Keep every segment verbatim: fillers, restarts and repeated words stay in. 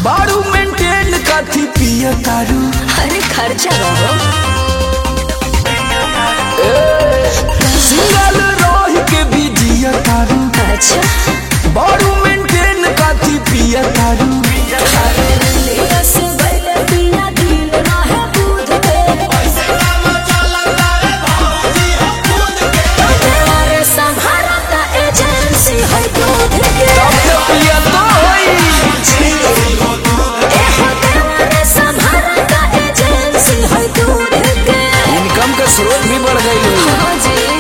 बारू मेंटेन काथी पिया तारू। अरे खर्चा रहो सिंगल रोह के भी जिया तारू। अच्छा बारू मेंटेन काथी पिया तारू। इनकम का स्रोत भी बढ़ गई है।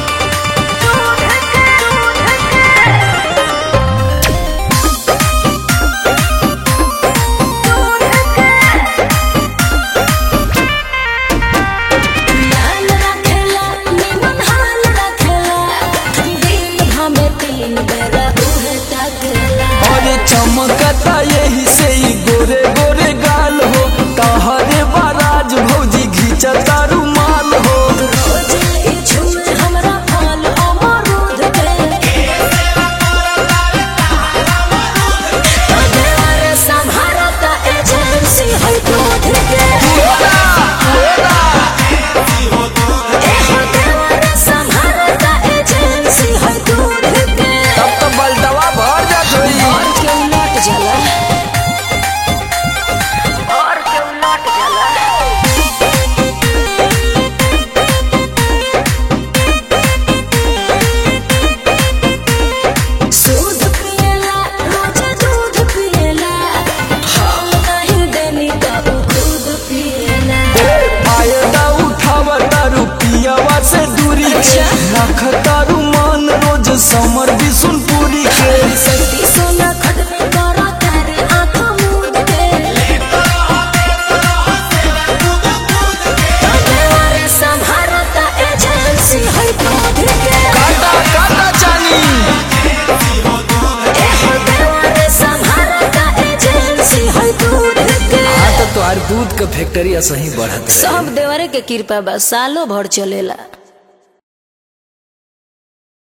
चमकता यही से ही गोरे गोरे गाल हो। तहरे बाराज भौजी घिंचता रुमाल हो। तब तो बलटवा भर जात होई। से दूरी के रख तारू मान रोज समर भी सुन पूरी के। सोना खट में करा तेरे आँखों मूंद के तेरे संभारता एजेंसी है दूध के। काटा काटा चानी तेरे संभारता एजेंसी है दूध के। हाँ तो तुम्हारे दूध का फैक्ट्री सही बढ़त। सब देवरे के कृपा बस सालों भर चलेला।